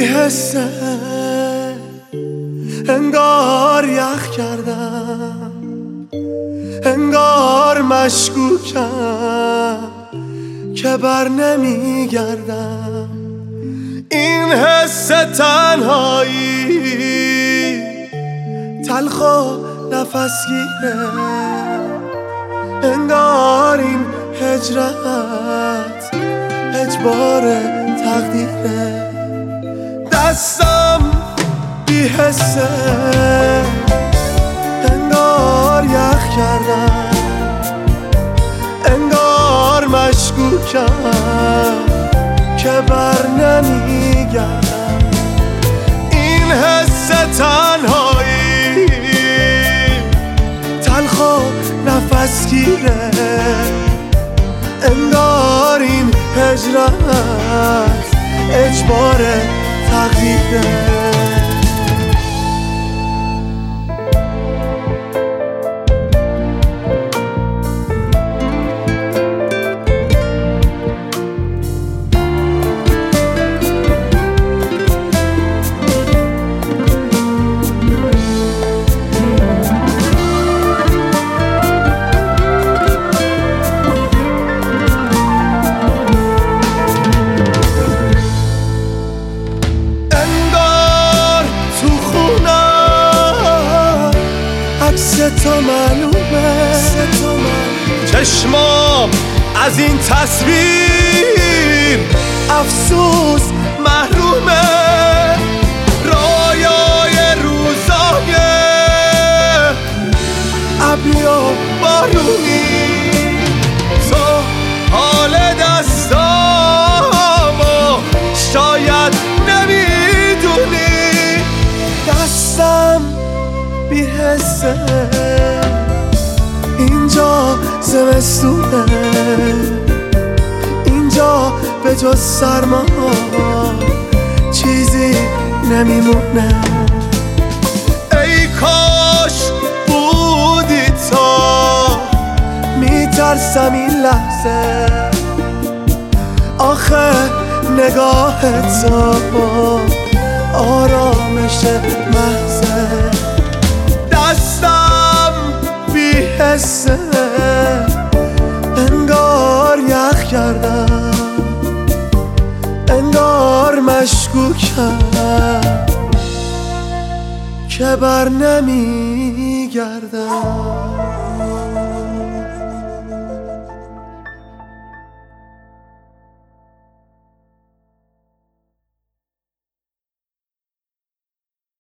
حسه انگار یخ کردم، انگار مشکوکم که بر نمیگردم. این حس تنهایی تلخ و نفسگیره، انگار این هجرت اجبار تقدیره. دستم بی حسه انگار یخ کردم، انگار مشکوکم که بر نمیگردم. این حس تنهایی تلخ و نفسگیره، انگار این هجرت اجبار تقدیره. تو معلومه چشمام از این تصویر افسوس محرومه. رایای روزای ابری و بارونی، تو حال دستامو شاید نمیدونی. دستم بی حسه اینجا زمستونه، اینجا به جز سرما چیزی نمیمونه. ای کاش بودی تا، میترسم این لحظه آخه نگاه تو آرامش محضه. دستم بی حسه انگار یخ کردم، انگار مشکوکم که بر نمیگردم.